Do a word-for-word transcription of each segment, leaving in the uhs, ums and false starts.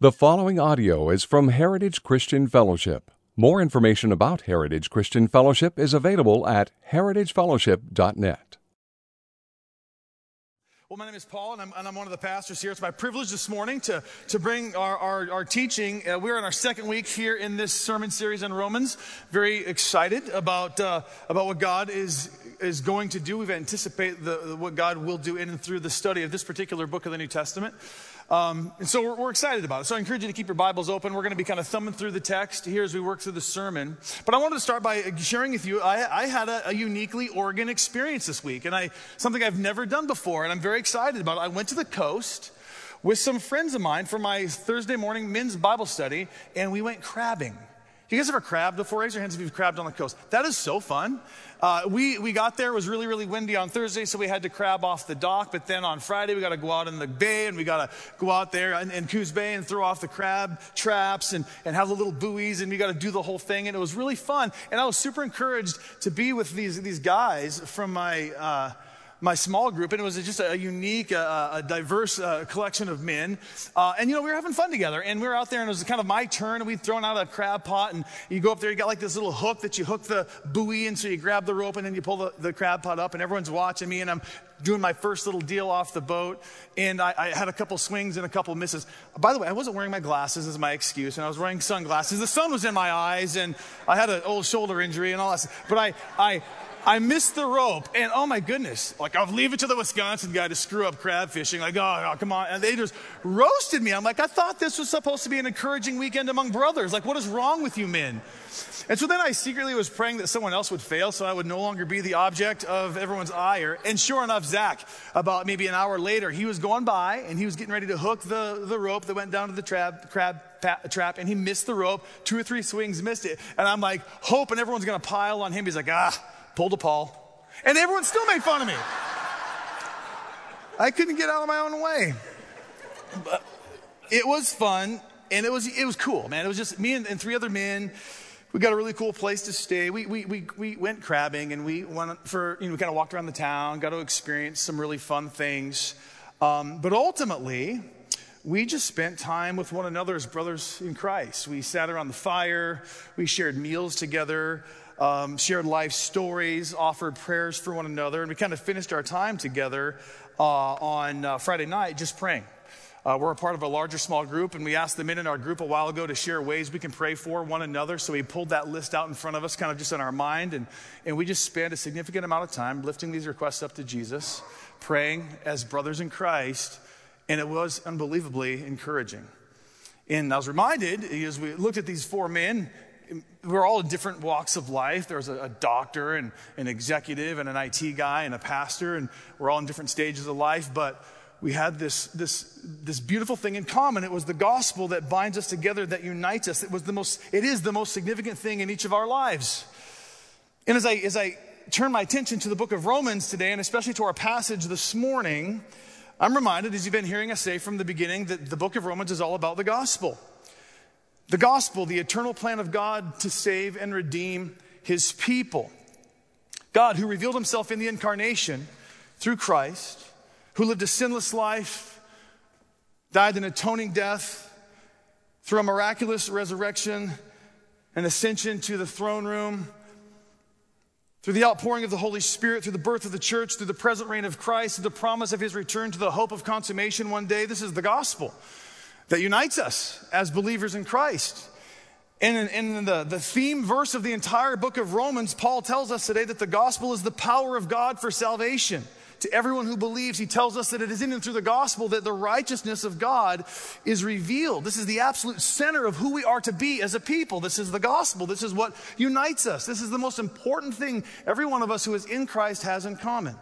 The following audio is from Heritage Christian Fellowship. More information about Heritage Christian Fellowship is available at heritage fellowship dot net. Well, my name is Paul, and I'm, and I'm one of the pastors here. It's my privilege this morning to, to bring our, our, our teaching. Uh, we're in our second week here in this sermon series on Romans. Very excited about uh, about what God is is going to do. We've anticipated the, what God will do in and through the study of this particular book of the New Testament. Um, and so we're, we're excited about it. So I encourage you to keep your Bibles open. We're going to be kind of thumbing through the text here as we work through the sermon. But I wanted to start by sharing with you, I, I had a, a uniquely Oregon experience this week, and I something I've never done before, and I'm very excited about it. I went to the coast with some friends of mine for my Thursday morning men's Bible study, and we went crabbing. You guys ever crabbed before? Raise your hands if you've crabbed on the coast. That is so fun. Uh, we, we got there, it was really, really windy on Thursday, so we had to crab off the dock. But then on Friday, we got to go out in the bay, and we got to go out there in, in Coos Bay and throw off the crab traps and, and have the little buoys, and we got to do the whole thing. And it was really fun. And I was super encouraged to be with these, these guys from my... Uh, my small group, and it was just a unique, uh, a diverse uh, collection of men. Uh, and, you know, we were having fun together, and we were out there, and it was kind of my turn, and we'd thrown out a crab pot, and you go up there, you got like this little hook that you hook the buoy in, so you grab the rope, and then you pull the, the crab pot up, and everyone's watching me, and I'm doing my first little deal off the boat, and I, I had a couple swings and a couple misses. By the way, I wasn't wearing my glasses as my excuse, and I was wearing sunglasses. The sun was in my eyes, and I had an old shoulder injury and all that stuff. But I... I I missed the rope, and oh my goodness, like I'll leave it to the Wisconsin guy to screw up crab fishing. Like, oh, oh, come on. And they just roasted me. I'm like, I thought this was supposed to be an encouraging weekend among brothers. Like, what is wrong with you men? And so then I secretly was praying that someone else would fail so I would no longer be the object of everyone's ire. And sure enough, Zach, about maybe an hour later, he was going by, and he was getting ready to hook the, the rope that went down to the trap, crab pat, trap, and he missed the rope. Two or three swings, missed it. And I'm like, hoping everyone's going to pile on him. He's like, ah. Pulled a Paul. And everyone still made fun of me. I couldn't get out of my own way. But it was fun, and it was it was cool, man. It was just me and, and three other men. We got a really cool place to stay. We we we we went crabbing, and we went for, you know, we kind of walked around the town, got to experience some really fun things. Um, but ultimately, we just spent time with one another as brothers in Christ. We sat around the fire. We shared meals together. Um, shared life stories, offered prayers for one another, and we kind of finished our time together uh, on uh, Friday night just praying. Uh, we're a part of a larger small group, and we asked the men in our group a while ago to share ways we can pray for one another, so we pulled that list out in front of us, kind of just in our mind, and, and we just spent a significant amount of time lifting these requests up to Jesus, praying as brothers in Christ, and it was unbelievably encouraging. And I was reminded, as we looked at these four men, we're all in different walks of life. There's a, a doctor and an executive and an I T guy and a pastor, and we're all in different stages of life, but we had this, this, this beautiful thing in common. It was the gospel that binds us together, that unites us. It was the most, it is the most significant thing in each of our lives. And as I, as I turn my attention to the book of Romans today, and especially to our passage this morning, I'm reminded, as you've been hearing us say from the beginning, that the book of Romans is all about the gospel. The gospel, the eternal plan of God to save and redeem his people. God, who revealed himself in the incarnation through Christ, who lived a sinless life, died an atoning death, through a miraculous resurrection, an ascension to the throne room, through the outpouring of the Holy Spirit, through the birth of the church, through the present reign of Christ, through the promise of his return, to the hope of consummation one day. This is the gospel that unites us as believers in Christ. And in, in the, the theme verse of the entire book of Romans, Paul tells us today that the gospel is the power of God for salvation. To everyone who believes, he tells us that it is in and through the gospel that the righteousness of God is revealed. This is the absolute center of who we are to be as a people. This is the gospel. This is what unites us. This is the most important thing every one of us who is in Christ has in common.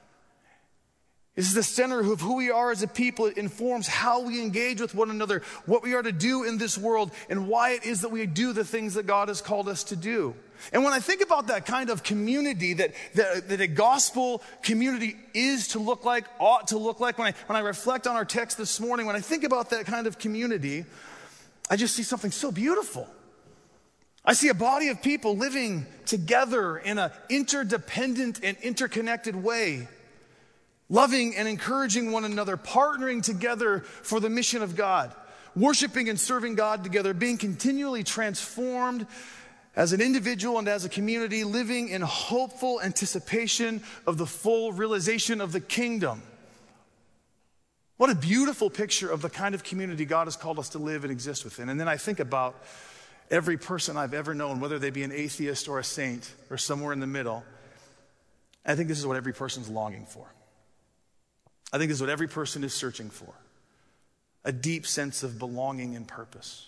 This is the center of who we are as a people. It informs how we engage with one another, what we are to do in this world, and why it is that we do the things that God has called us to do. And when I think about that kind of community that, that, that a gospel community is to look like, ought to look like, when I, when I reflect on our text this morning, when I think about that kind of community, I just see something so beautiful. I see a body of people living together in an interdependent and interconnected way, loving and encouraging one another, partnering together for the mission of God. worshiping and serving God together, being continually transformed as an individual and as a community, living in hopeful anticipation of the full realization of the kingdom. What a beautiful picture of the kind of community God has called us to live and exist within. And then I think about every person I've ever known, whether they be an atheist or a saint or somewhere in the middle. I think this is what every person's longing for. I think this is what every person is searching for. A deep sense of belonging and purpose.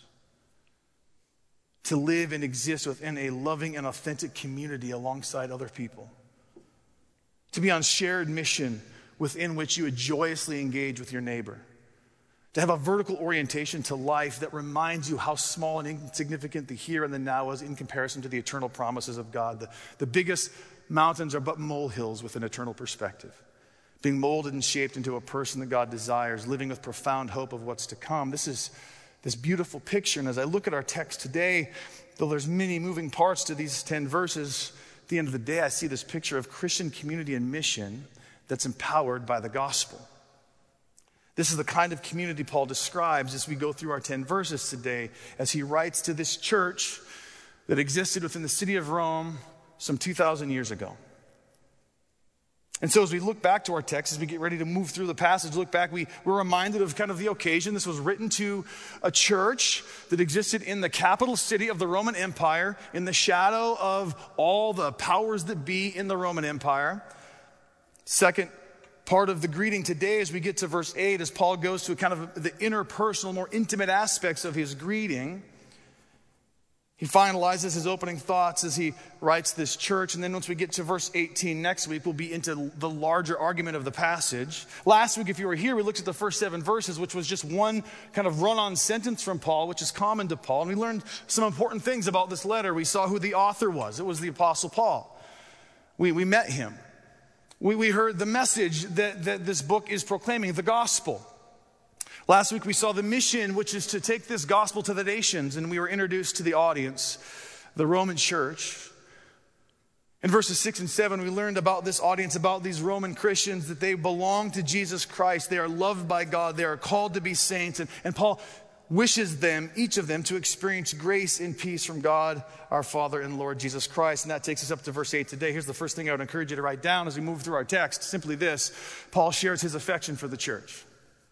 To live and exist within a loving and authentic community alongside other people. To be on shared mission within which you would joyously engage with your neighbor. To have a vertical orientation to life that reminds you how small and insignificant the here and the now is in comparison to the eternal promises of God. The, the biggest mountains are but molehills with an eternal perspective. Being molded and shaped into a person that God desires, living with profound hope of what's to come. This is this beautiful picture. And as I look at our text today, though there's many moving parts to these ten verses, at the end of the day, I see this picture of Christian community and mission that's empowered by the gospel. This is the kind of community Paul describes as we go through our ten verses today, as he writes to this church that existed within the city of Rome some two thousand years ago. And so as we look back to our text, as we get ready to move through the passage, look back, we, we're reminded of kind of the occasion. This was written to a church that existed in the capital city of the Roman Empire, in the shadow of all the powers that be in the Roman Empire. Second part of the greeting today, as we get to verse eight, as Paul goes to kind of the interpersonal, more intimate aspects of his greeting. He finalizes his opening thoughts as he writes this church. And then once we get to verse eighteen next week, we'll be into the larger argument of the passage. Last week, if you were here, we looked at the first seven verses, which was just one kind of run-on sentence from Paul, which is common to Paul. And we learned some important things about this letter. We saw who the author was. It was the Apostle Paul. We, we met him. We, we heard the message that, that this book is proclaiming, the gospel. Last week we saw the mission, which is to take this gospel to the nations, and we were introduced to the audience, the Roman church. In verses six and seven, we learned about this audience, about these Roman Christians, that they belong to Jesus Christ. They are loved by God. They are called to be saints. And, and Paul wishes them, each of them, to experience grace and peace from God, our Father and Lord Jesus Christ. And that takes us up to verse eight today. Here's the first thing I would encourage you to write down as we move through our text. Simply this: Paul shares his affection for the church.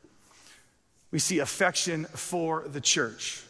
We see affection for the church.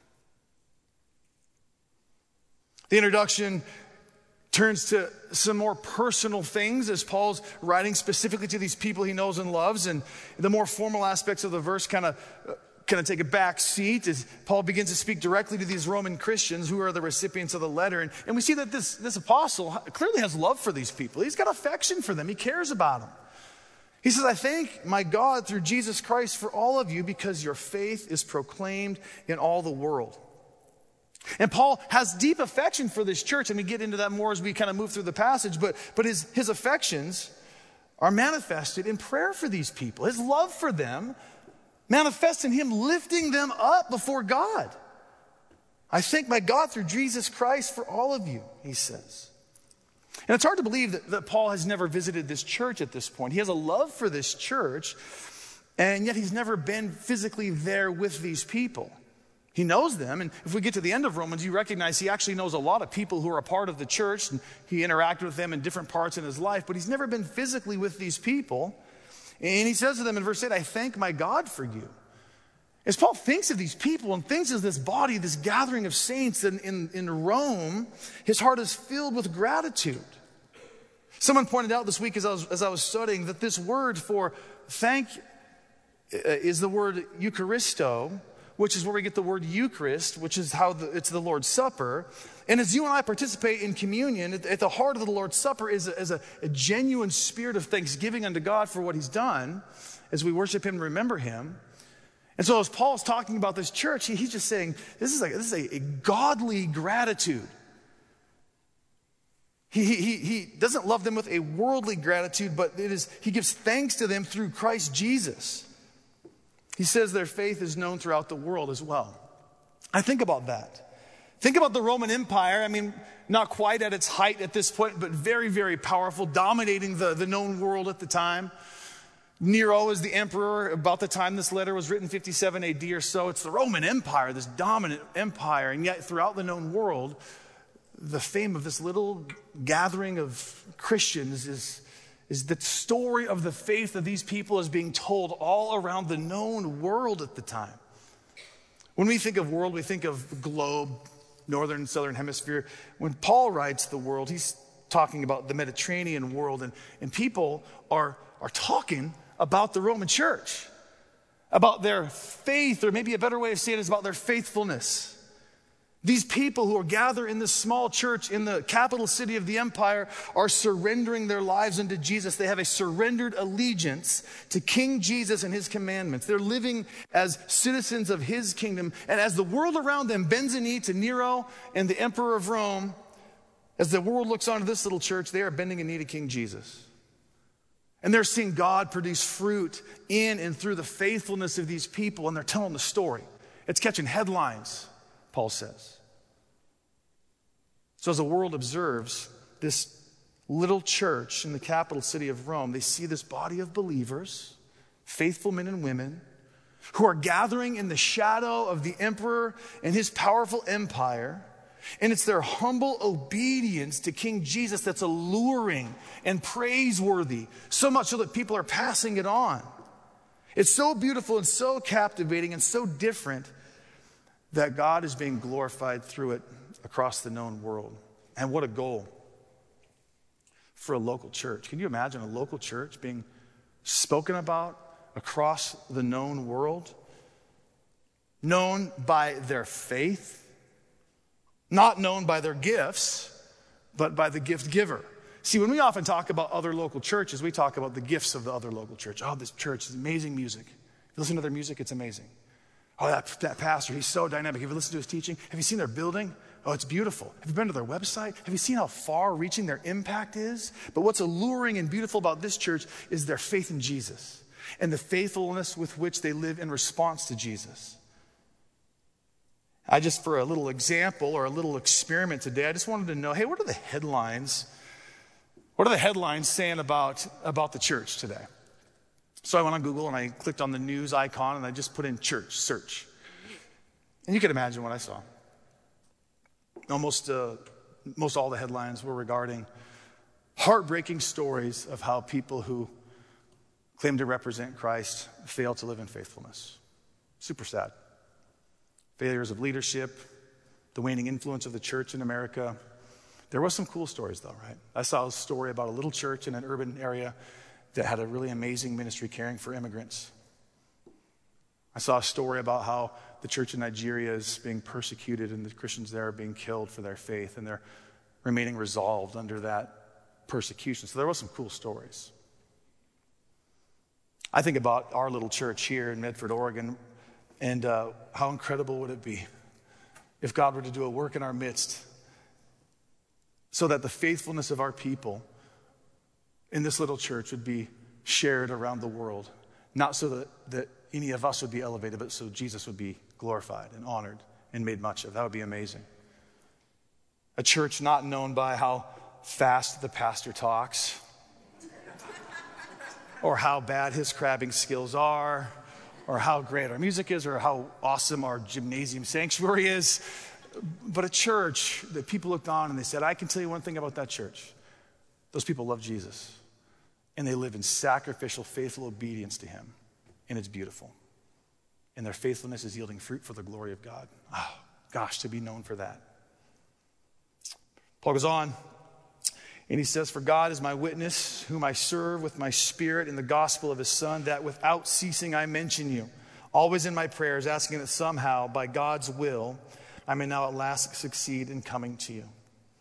The introduction turns to some more personal things as Paul's writing specifically to these people he knows and loves. And the more formal aspects of the verse kind of kind of take a back seat as Paul begins to speak directly to these Roman Christians who are the recipients of the letter. And, and we see that this, this apostle clearly has love for these people. He's got affection for them. He cares about them. He says, I thank my God through Jesus Christ for all of you because your faith is proclaimed in all the world. And Paul has deep affection for this church, and we get into that more as we kind of move through the passage, but, but his, his affections are manifested in prayer for these people. His love for them manifests in him lifting them up before God. I thank my God through Jesus Christ for all of you, he says. And it's hard to believe that, that Paul has never visited this church at this point. He has a love for this church, and yet he's never been physically there with these people. He knows them, and if we get to the end of Romans, you recognize he actually knows a lot of people who are a part of the church, and he interacted with them in different parts in his life, but he's never been physically with these people. And he says to them in verse eight, I thank my God for you. As Paul thinks of these people and thinks of this body, this gathering of saints in, in, in Rome, his heart is filled with gratitude. Someone pointed out this week as I was, as I was studying that this word for thank is the word Eucharisto, which is where we get the word Eucharist, which is how the, it's the Lord's Supper. And as you and I participate in communion, at, at the heart of the Lord's Supper is, a, is a, a genuine spirit of thanksgiving unto God for what he's done as we worship him and remember him. And so as Paul's talking about this church, he, he's just saying, this is, like, this is a, a godly gratitude. He, he, he doesn't love them with a worldly gratitude, but it is, he gives thanks to them through Christ Jesus. He says their faith is known throughout the world as well. I think about that. Think about the Roman Empire. I mean, not quite at its height at this point, but very, very powerful, dominating the, the known world at the time. Nero is the emperor about the time this letter was written, fifty-seven A D or so. It's the Roman Empire, this dominant empire. And yet throughout the known world, the fame of this little gathering of Christians is, is the story of the faith of these people is being told all around the known world at the time. When we think of world, we think of globe, northern and southern hemisphere. When Paul writes the world, he's talking about the Mediterranean world, and, and people are, are talking about the Roman church, about their faith, or maybe a better way of saying it is about their faithfulness. These people who are gathered in this small church in the capital city of the empire are surrendering their lives unto Jesus. They have a surrendered allegiance to King Jesus and his commandments. They're living as citizens of his kingdom. And as the world around them bends a knee to Nero and the emperor of Rome, as the world looks onto this little church, they are bending a knee to King Jesus. And they're seeing God produce fruit in and through the faithfulness of these people, and they're telling the story. It's catching headlines, Paul says. So as the world observes this little church in the capital city of Rome, they see this body of believers, faithful men and women, who are gathering in the shadow of the emperor and his powerful empire. And it's their humble obedience to King Jesus that's alluring and praiseworthy, so much so that people are passing it on. It's so beautiful and so captivating and so different that God is being glorified through it across the known world. And what a goal for a local church. Can you imagine a local church being spoken about across the known world? Known by their faith, not known by their gifts, but by the gift giver. See, when we often talk about other local churches, we talk about the gifts of the other local church. Oh, this church is amazing music. If you listen to their music, it's amazing. Oh, that, that pastor, he's so dynamic. Have you listened to his teaching? Have you seen their building? Oh, it's beautiful. Have you been to their website? Have you seen how far-reaching their impact is? But what's alluring and beautiful about this church is their faith in Jesus and the faithfulness with which they live in response to Jesus. I just, for a little example or a little experiment today, I just wanted to know, hey, what are the headlines? What are the headlines saying about, about the church today? So I went on Google and I clicked on the news icon and I just put in church, search. And you can imagine what I saw. Almost, uh, most all the headlines were regarding heartbreaking stories of how people who claim to represent Christ fail to live in faithfulness. Super sad. Failures of leadership, the waning influence of the church in America. There was some cool stories though, right? I saw a story about a little church in an urban area that had a really amazing ministry caring for immigrants. I saw a story about how the church in Nigeria is being persecuted and the Christians there are being killed for their faith, and they're remaining resolved under that persecution. So there were some cool stories. I think about our little church here in Medford, Oregon, and uh, how incredible would it be if God were to do a work in our midst so that the faithfulness of our people in this little church would be shared around the world. Not so that, that any of us would be elevated, but so Jesus would be glorified and honored and made much of. That would be amazing. A church not known by how fast the pastor talks or how bad his crabbing skills are, or how great our music is, or how awesome our gymnasium sanctuary is. But a church that people looked on and they said, I can tell you one thing about that church. Those people love Jesus. And they live in sacrificial, faithful obedience to him. And it's beautiful. And their faithfulness is yielding fruit for the glory of God. Oh, gosh, to be known for that. Paul goes on, and he says, for God is my witness, whom I serve with my spirit in the gospel of his Son, that without ceasing I mention you, always in my prayers, asking that somehow, by God's will, I may now at last succeed in coming to you.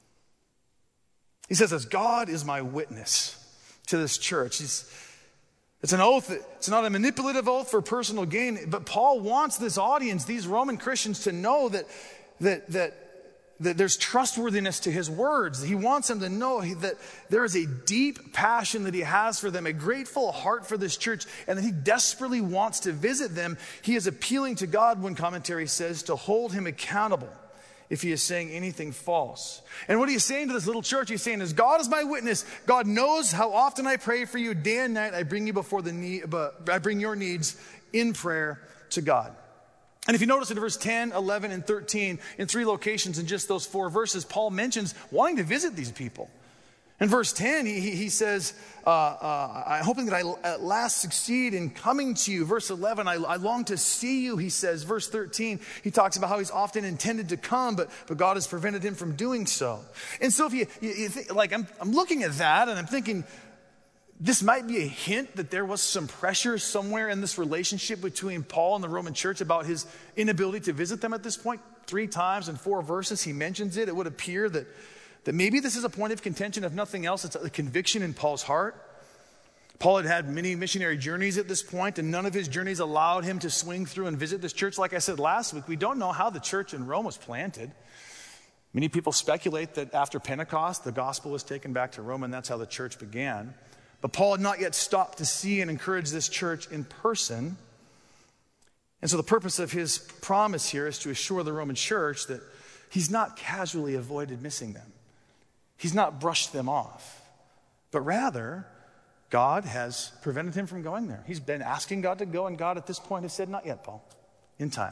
He says, as God is my witness to this church, he's, it's an oath. It's not a manipulative oath for personal gain, but Paul wants this audience, these Roman Christians, to know that, that, that, that there's trustworthiness to his words. He wants them to know that there is a deep passion that he has for them, a grateful heart for this church, and that he desperately wants to visit them. He is appealing to God, one commentary says, to hold him accountable if he is saying anything false. And what he's saying to this little church, he's saying is, God is my witness. God knows how often I pray for you. Day and night I bring you before the need, but I bring your needs in prayer to God. And if you notice in verse ten, eleven, and thirteen, in three locations in just those four verses, Paul mentions wanting to visit these people. In verse ten, he, he says, uh, uh, I'm hoping that I at last succeed in coming to you. Verse eleven, I, I long to see you, he says. Verse thirteen, he talks about how he's often intended to come, but, but God has prevented him from doing so. And so if you, you, you think, like, I'm, I'm looking at that and I'm thinking, this might be a hint that there was some pressure somewhere in this relationship between Paul and the Roman church about his inability to visit them at this point. Three times in four verses he mentions it. It would appear that That maybe this is a point of contention. If nothing else, it's a conviction in Paul's heart. Paul had had many missionary journeys at this point, and none of his journeys allowed him to swing through and visit this church. Like I said last week, we don't know how the church in Rome was planted. Many people speculate that after Pentecost, the gospel was taken back to Rome, and that's how the church began. But Paul had not yet stopped to see and encourage this church in person. And so the purpose of his promise here is to assure the Roman church that he's not casually avoided missing them. He's not brushed them off, but rather, God has prevented him from going there. He's been asking God to go, and God at this point has said, not yet, Paul, in time.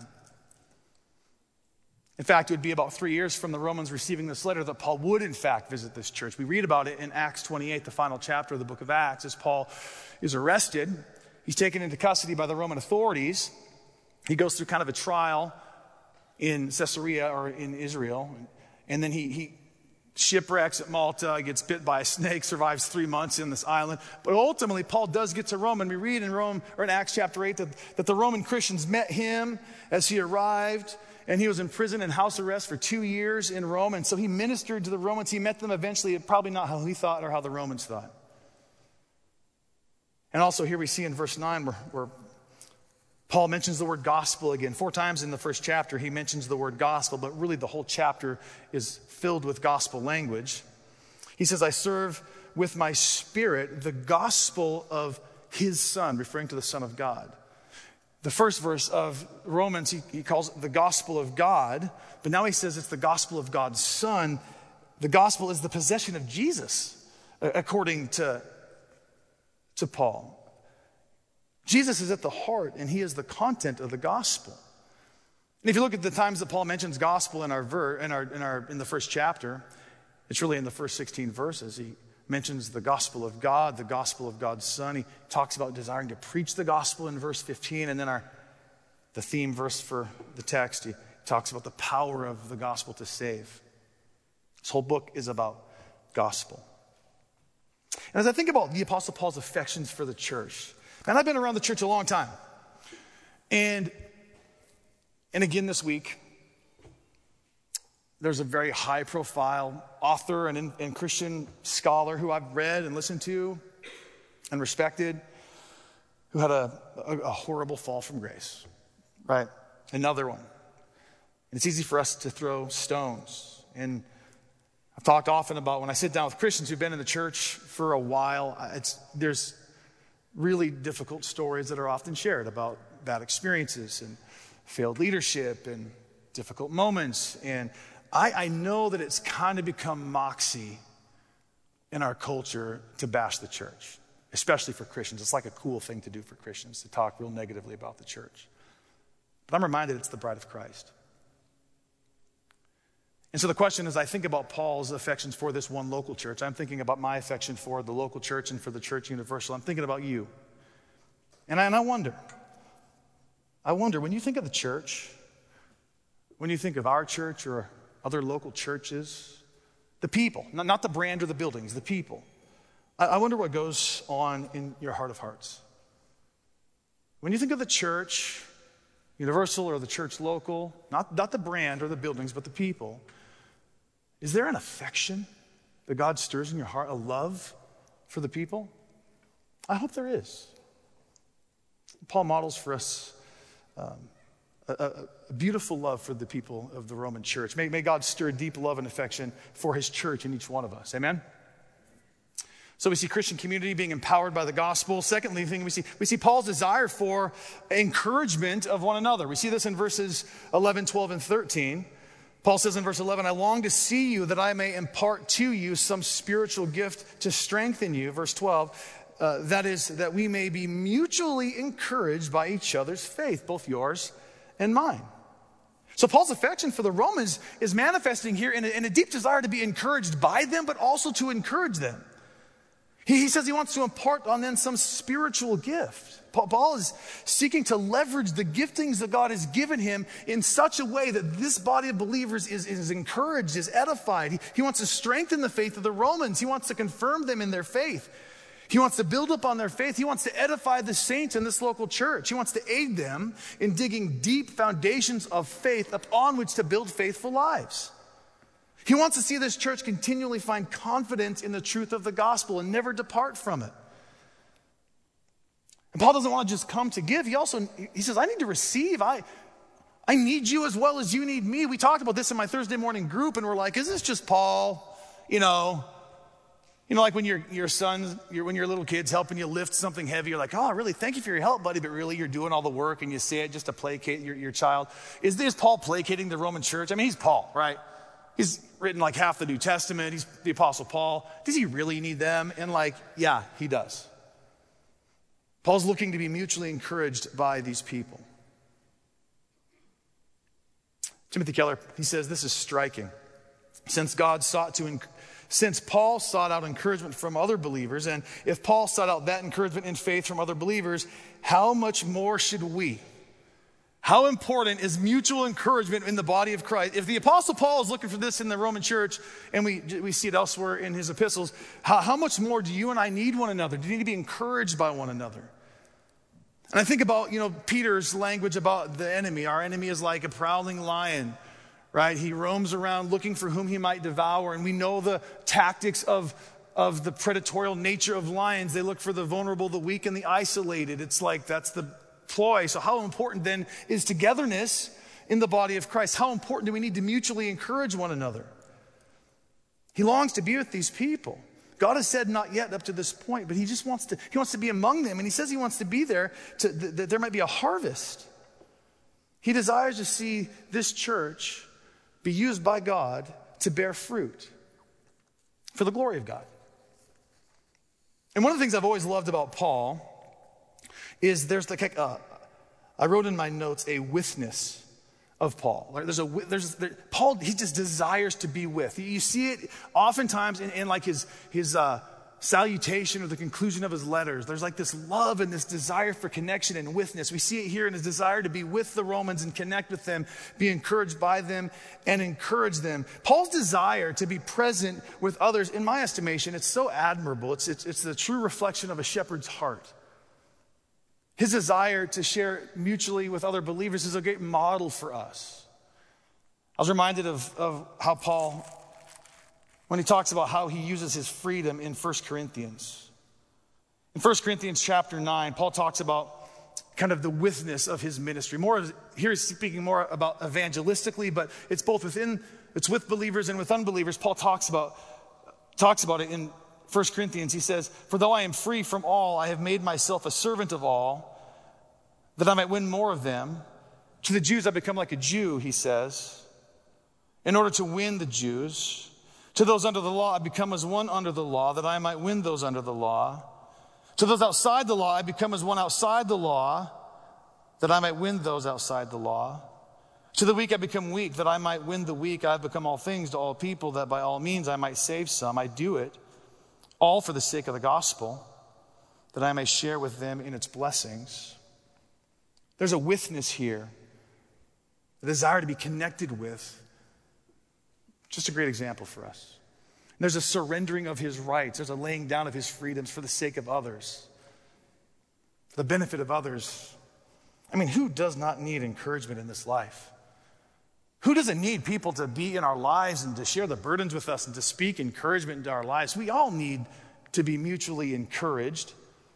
In fact, it would be about three years from the Romans receiving this letter that Paul would, in fact, visit this church. We read about it in Acts twenty-eight, the final chapter of the book of Acts, as Paul is arrested. He's taken into custody by the Roman authorities. He goes through kind of a trial in Caesarea or in Israel, and then he... he shipwrecks at Malta, gets bit by a snake, survives three months in this island. But ultimately, Paul does get to Rome, and we read in Rome, or in Acts chapter eight, that, that the Roman Christians met him as he arrived, and he was in prison and house arrest for two years in Rome, and so he ministered to the Romans. He met them eventually, probably not how he thought or how the Romans thought. And also here we see in verse nine where, where Paul mentions the word gospel again. Four times in the first chapter he mentions the word gospel, but really the whole chapter is filled with gospel language. He says, I serve with my spirit the gospel of his Son, referring to the Son of God. The first verse of Romans, he, he calls it the gospel of God, but now he says it's the gospel of God's Son. The gospel is the possession of Jesus, according to, to Paul. Jesus is at the heart, and he is the content of the gospel. And if you look at the times that Paul mentions gospel in our ver- in our in our in the first chapter, it's really in the first sixteen verses. He mentions the gospel of God, the gospel of God's Son. He talks about desiring to preach the gospel in verse fifteen, and then our the theme verse for the text, he talks about the power of the gospel to save. This whole book is about gospel. And as I think about the Apostle Paul's affections for the church, and I've been around the church a long time. And, and again this week, there's a very high-profile author and, and Christian scholar who I've read and listened to and respected, who had a, a, a horrible fall from grace, right? Another one. And it's easy for us to throw stones. And I've talked often about when I sit down with Christians who've been in the church for a while, it's, there's really difficult stories that are often shared about bad experiences and failed leadership and difficult moments. And I, I know that it's kind of become moxie in our culture to bash the church, especially for Christians. It's like a cool thing to do for Christians, to talk real negatively about the church. But I'm reminded it's the bride of Christ. And so the question is, I think about Paul's affections for this one local church. I'm thinking about my affection for the local church and for the church universal. I'm thinking about you. And I, and I wonder, I wonder, when you think of the church, when you think of our church or other local churches, the people, not, not the brand or the buildings, the people, I, I wonder what goes on in your heart of hearts. When you think of the church, universal or the church local, not, not the brand or the buildings, but the people, is there an affection that God stirs in your heart, a love for the people? I hope there is. Paul models for us um, a, a beautiful love for the people of the Roman church. May, may God stir deep love and affection for his church in each one of us. Amen? So we see Christian community being empowered by the gospel. Secondly, thing we see, we see Paul's desire for encouragement of one another. We see this in verses eleven, twelve, and thirteen. Paul says in verse eleven, I long to see you that I may impart to you some spiritual gift to strengthen you. Verse twelve, uh, that is, that we may be mutually encouraged by each other's faith, both yours and mine. So Paul's affection for the Romans is manifesting here in a, in a deep desire to be encouraged by them, but also to encourage them. He, he says he wants to impart on them some spiritual gift. Paul is seeking to leverage the giftings that God has given him in such a way that this body of believers is, is encouraged, is edified. He, he wants to strengthen the faith of the Romans. He wants to confirm them in their faith. He wants to build upon their faith. He wants to edify the saints in this local church. He wants to aid them in digging deep foundations of faith upon which to build faithful lives. He wants to see this church continually find confidence in the truth of the gospel and never depart from it. And Paul doesn't want to just come to give. He also, he says, I need to receive. I, I need you as well as you need me. We talked about this in my Thursday morning group, and we're like, is this just Paul? You know, you know, like when your your son, your, when your little kid's helping you lift something heavy, you're like, oh, really, thank you for your help, buddy. But really, you're doing all the work, and you say it just to placate your, your child. Is this Paul placating the Roman church? I mean, he's Paul, right? He's written like half the New Testament. He's the Apostle Paul. Does he really need them? And like, yeah, he does. Paul's looking to be mutually encouraged by these people. Timothy Keller, he says, this is striking. Since God sought to, enc- since Paul sought out encouragement from other believers, and if Paul sought out that encouragement in faith from other believers, how much more should we? How important is mutual encouragement in the body of Christ? If the Apostle Paul is looking for this in the Roman church, and we, we see it elsewhere in his epistles, how, how much more do you and I need one another? Do you need to be encouraged by one another? And I think about, you know, Peter's language about the enemy. Our enemy is like a prowling lion, right? He roams around looking for whom he might devour. And we know the tactics of, of the predatorial nature of lions. They look for the vulnerable, the weak, and the isolated. It's like that's the ploy. So how important then is togetherness in the body of Christ? How important do we need to mutually encourage one another? He longs to be with these people. God has said not yet up to this point, but he just wants to, he wants to be among them. And he says he wants to be there to, that there might be a harvest. He desires to see this church be used by God to bear fruit for the glory of God. And one of the things I've always loved about Paul is there's like, uh, I wrote in my notes, a withness of Paul. There's a, there's, there, Paul, he just desires to be with. You see it oftentimes in, in like his, his uh, salutation or the conclusion of his letters. There's like this love and this desire for connection and withness. We see it here in his desire to be with the Romans and connect with them, be encouraged by them and encourage them. Paul's desire to be present with others, in my estimation, it's so admirable. It's, it's, it's the true reflection of a shepherd's heart. His desire to share mutually with other believers is a great model for us. I was reminded of, of how Paul, when he talks about how he uses his freedom in First Corinthians. In First Corinthians chapter nine, Paul talks about kind of the withness of his ministry. More here he's speaking more about evangelistically, but it's both within, it's with believers and with unbelievers. Paul talks about, talks about it in First Corinthians. He says, for though I am free from all, I have made myself a servant of all, that I might win more of them. To the Jews I become like a Jew, he says, in order to win the Jews. To those under the law I become as one under the law, that I might win those under the law. To those outside the law I become as one outside the law, that I might win those outside the law. To the weak I become weak, that I might win the weak. I have become all things to all people, that by all means I might save some. I do it all for the sake of the gospel, that I may share with them in its blessings. There's a withness here, a desire to be connected with. Just a great example for us. And there's a surrendering of his rights. There's a laying down of his freedoms for the sake of others, for the benefit of others. I mean, who does not need encouragement in this life? Who doesn't need people to be in our lives and to share the burdens with us and to speak encouragement into our lives? We all need to be mutually encouraged.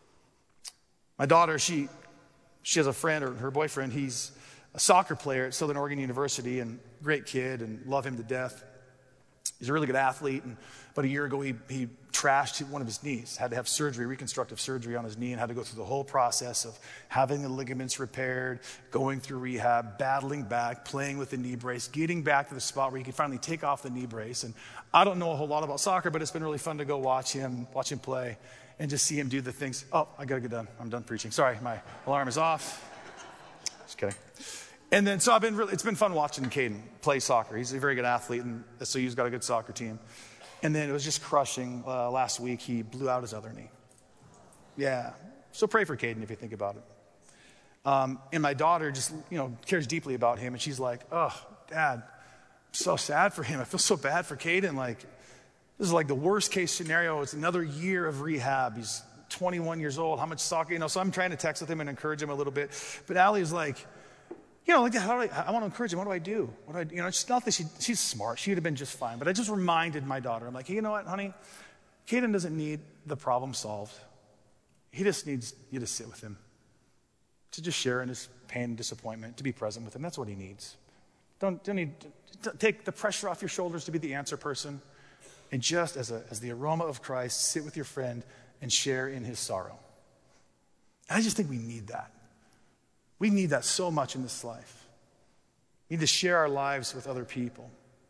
My daughter, she she has a friend, or her boyfriend, he's a soccer player at Southern Oregon University, and great kid and love him to death. He's a really good athlete, and about a year ago, he, he trashed one of his knees, had to have surgery, reconstructive surgery on his knee, and had to go through the whole process of having the ligaments repaired, going through rehab, battling back, playing with the knee brace, getting back to the spot where he could finally take off the knee brace. And I don't know a whole lot about soccer, but it's been really fun to go watch him, watch him play, and just see him do the things. Oh, I gotta get done. I'm done preaching. Sorry, my alarm is off. Just kidding. And then, so I've been really, it's been fun watching Caden play soccer. He's a very good athlete, and S O U's got a good soccer team. And then it was just crushing. Uh, last week, he blew out his other knee. Yeah. So pray for Caden if you think about it. Um, and my daughter just, you know, cares deeply about him. And she's like, oh, Dad, I'm so sad for him. I feel so bad for Caden. Like, this is like the worst case scenario. It's another year of rehab. He's twenty-one years old. How much soccer, you know? So I'm trying to text with him and encourage him a little bit. But Allie is like, you know, like, how do I, I want to encourage him. What do I do? What do I do? You know, it's not that she, she's smart. She would have been just fine. But I just reminded my daughter, I'm like, hey, you know what, honey? Caden doesn't need the problem solved. He just needs you to sit with him, to just share in his pain and disappointment, to be present with him. That's what he needs. Don't, don't need to take the pressure off your shoulders to be the answer person. And just as, a, as the aroma of Christ, sit with your friend and share in his sorrow. And I just think we need that. We need that so much in this life. We need to share our lives with other people.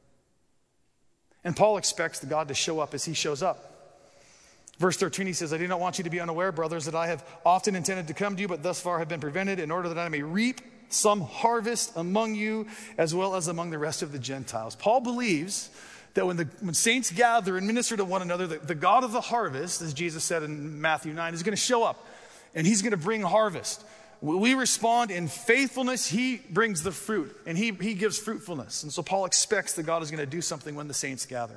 And Paul expects the God to show up as he shows up. Verse thirteen, he says, I do not want you to be unaware, brothers, that I have often intended to come to you, but thus far have been prevented, in order that I may reap some harvest among you, as well as among the rest of the Gentiles. Paul believes that when the when saints gather and minister to one another, the, the God of the harvest, as Jesus said in Matthew nine, is going to show up, and he's going to bring harvest. We respond in faithfulness. He brings the fruit, and he, he gives fruitfulness. And so Paul expects that God is going to do something when the saints gather.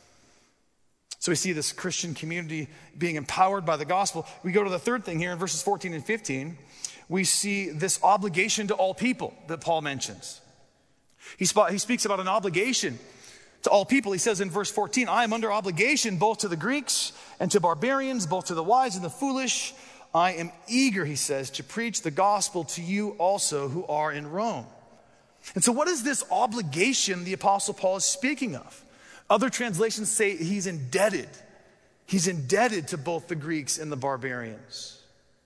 So we see this Christian community being empowered by the gospel. We go to the third thing here in verses fourteen and fifteen. We see this obligation to all people that Paul mentions. He, sp- he speaks about an obligation to all people. He says in verse fourteen, I am under obligation both to the Greeks and to barbarians, both to the wise and the foolish. I am eager, he says, to preach the gospel to you also who are in Rome. And so what is this obligation the Apostle Paul is speaking of? Other translations say he's indebted. He's indebted to both the Greeks and the barbarians.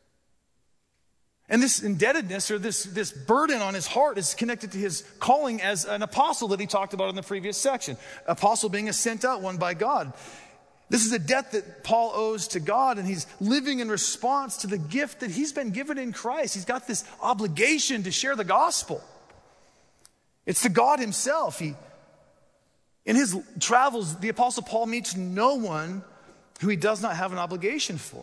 And this indebtedness, or this, this burden on his heart, is connected to his calling as an apostle that he talked about in the previous section. Apostle being a sent out one by God. This is a debt that Paul owes to God, and he's living in response to the gift that he's been given in Christ. He's got this obligation to share the gospel. It's to God himself. He, in his travels, the Apostle Paul meets no one who he does not have an obligation for.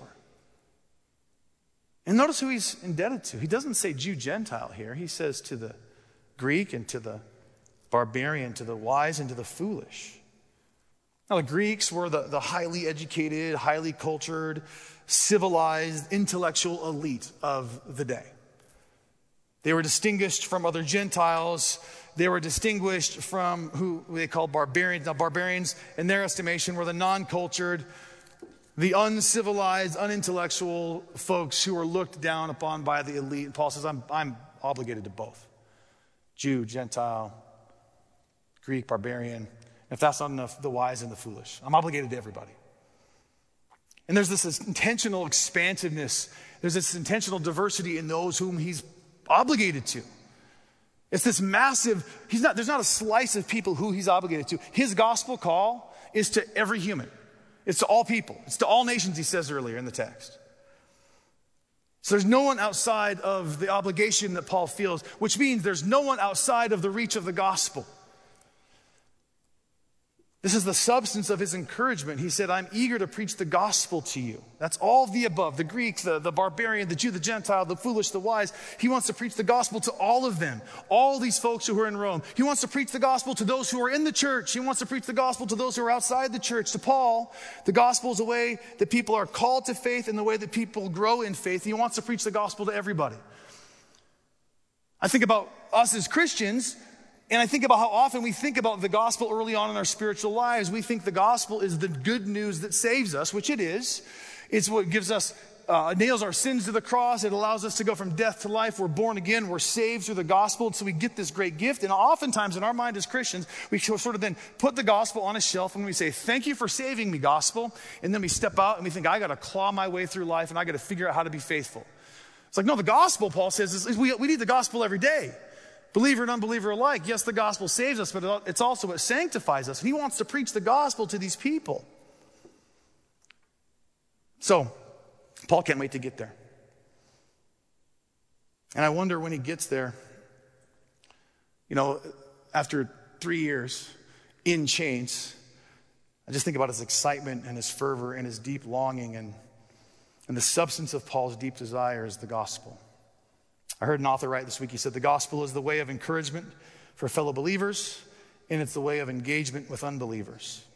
And notice who he's indebted to. He doesn't say Jew, Gentile here. He says to the Greek and to the barbarian, to the wise and to the foolish. Now, the Greeks were the, the highly educated, highly cultured, civilized, intellectual elite of the day. They were distinguished from other Gentiles. They were distinguished from who they called barbarians. Now, barbarians, in their estimation, were the non-cultured, the uncivilized, unintellectual folks who were looked down upon by the elite. And Paul says, I'm, I'm obligated to both. Jew, Gentile, Greek, barbarian. If that's not enough, the wise and the foolish. I'm obligated to everybody. And there's this, this intentional expansiveness. There's this intentional diversity in those whom he's obligated to. It's this massive, he's not, there's not a slice of people who he's obligated to. His gospel call is to every human. It's to all people. It's to all nations, he says earlier in the text. So there's no one outside of the obligation that Paul feels, which means there's no one outside of the reach of the gospel. This is the substance of his encouragement. He said, I'm eager to preach the gospel to you. That's all of the above. The Greek, the, the barbarian, the Jew, the Gentile, the foolish, the wise. He wants to preach the gospel to all of them. All these folks who are in Rome. He wants to preach the gospel to those who are in the church. He wants to preach the gospel to those who are outside the church. To Paul, the gospel is a way that people are called to faith and the way that people grow in faith. He wants to preach the gospel to everybody. I think about us as Christians, and I think about how often we think about the gospel early on in our spiritual lives. We think the gospel is the good news that saves us, which it is. It's what gives us uh, nails our sins to the cross. It allows us to go from death to life. We're born again. We're saved through the gospel. And so we get this great gift. And oftentimes in our mind as Christians, we sort of then put the gospel on a shelf and we say, thank you for saving me, gospel. And then we step out and we think, I got to claw my way through life and I got to figure out how to be faithful. It's like, no, the gospel, Paul says, is, is we, we need the gospel every day. Believer and unbeliever alike. Yes, the gospel saves us, but it's also what sanctifies us. And he wants to preach the gospel to these people. So, Paul can't wait to get there. And I wonder when he gets there, you know, after three years in chains, I just think about his excitement and his fervor and his deep longing, and, and the substance of Paul's deep desire is the gospel. I heard an author write this week, he said, the gospel is the way of encouragement for fellow believers, and it's the way of engagement with unbelievers.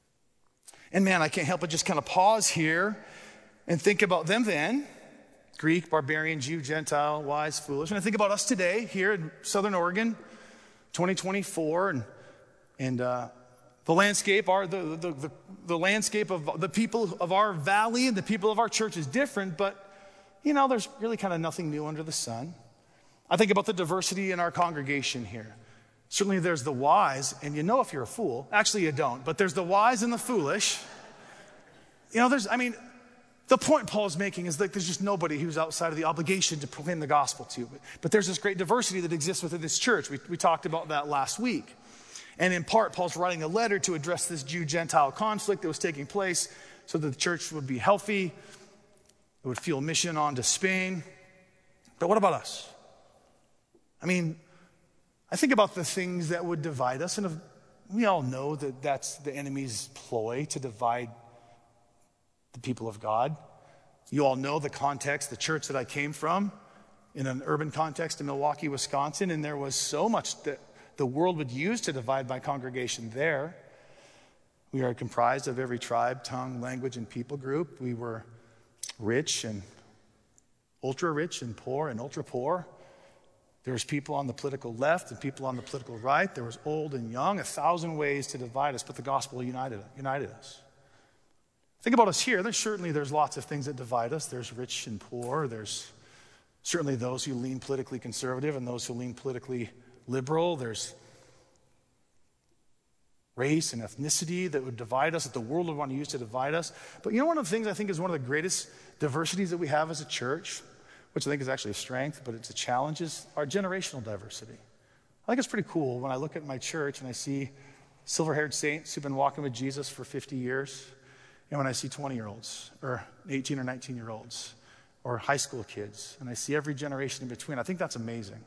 And man, I can't help but just kind of pause here and think about them then, Greek, barbarian, Jew, Gentile, wise, foolish. And I think about us today here in Southern Oregon, twenty twenty-four, and, and uh, the landscape, our, the, the, the, the landscape of the people of our valley and the people of our church is different, but you know, there's really kind of nothing new under the sun. I think about the diversity in our congregation here. Certainly there's the wise, and you know if you're a fool. Actually, you don't, but there's the wise and the foolish. You know, there's, I mean, the point Paul's making is that there's just nobody who's outside of the obligation to proclaim the gospel to. But, but there's this great diversity that exists within this church. We, we talked about that last week. And in part, Paul's writing a letter to address this Jew-Gentile conflict that was taking place so that the church would be healthy. It would feel mission on to Spain. But what about us? I mean, I think about the things that would divide us. And if, we all know that that's the enemy's ploy to divide the people of God. You all know the context, the church that I came from, in an urban context in Milwaukee, Wisconsin, and there was so much that the world would use to divide my congregation there. We are comprised of every tribe, tongue, language, and people group. We were rich and ultra-rich and poor and ultra-poor. There was people on the political left and people on the political right. There was old and young, a thousand ways to divide us, but the gospel united, united us. Think about us here. There's certainly there's lots of things that divide us. There's rich and poor. There's certainly those who lean politically conservative and those who lean politically liberal. There's race and ethnicity that would divide us, that the world would want to use to divide us. But you know one of the things I think is one of the greatest diversities that we have as a church, which I think is actually a strength, but it's a challenge, is our generational diversity. I think it's pretty cool when I look at my church and I see silver-haired saints who've been walking with Jesus for fifty years. And when I see twenty-year-olds or eighteen or nineteen-year-olds or high school kids, and I see every generation in between, I think that's amazing.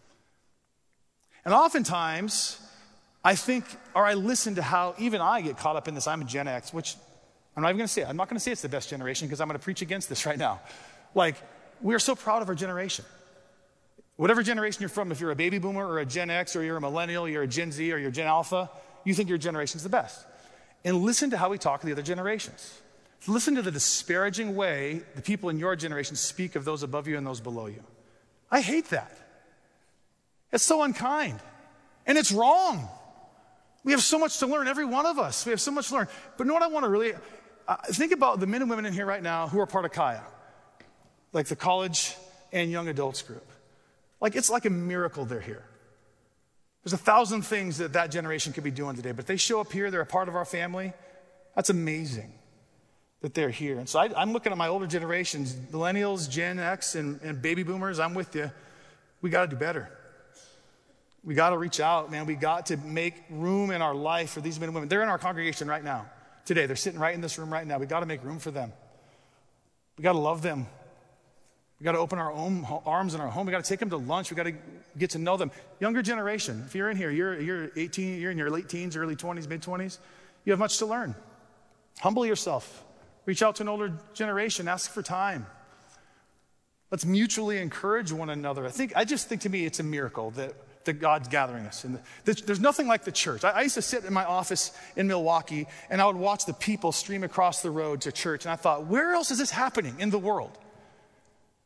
And oftentimes, I think, or I listen to how even I get caught up in this. I'm a Gen X, which I'm not even going to say it. I'm not going to say it's the best generation because I'm going to preach against this right now. Like, we are so proud of our generation. Whatever generation you're from, if you're a baby boomer or a Gen X or you're a millennial, you're a Gen Z or you're Gen Alpha, you think your generation's the best. And listen to how we talk to the other generations. Listen to the disparaging way the people in your generation speak of those above you and those below you. I hate that. It's so unkind. And it's wrong. We have so much to learn, every one of us. We have so much to learn. But you know what I want to really, uh, think about the men and women in here right now who are part of Kaya. Like the college and young adults group. Like it's like a miracle they're here. There's a thousand things that that generation could be doing today, but they show up here, they're a part of our family. That's amazing that they're here. And so I, I'm looking at my older generations, millennials, Gen X, and, and baby boomers. I'm with you. We got to do better. We got to reach out, man. We got to make room in our life for these men and women. They're in our congregation right now, today. They're sitting right in this room right now. We got to make room for them. We got to love them. We got to open our own arms in our home. We got to take them to lunch. We got to get to know them. Younger generation, if you're in here, you're, you're eighteen, you're in your late teens, early twenties, mid twenties, you have much to learn. Humble yourself. Reach out to an older generation. Ask for time. Let's mutually encourage one another. I think, I just think to me it's a miracle that, that God's gathering us. And the, the, there's nothing like the church. I, I used to sit in my office in Milwaukee and I would watch the people stream across the road to church. And I thought, where else is this happening in the world?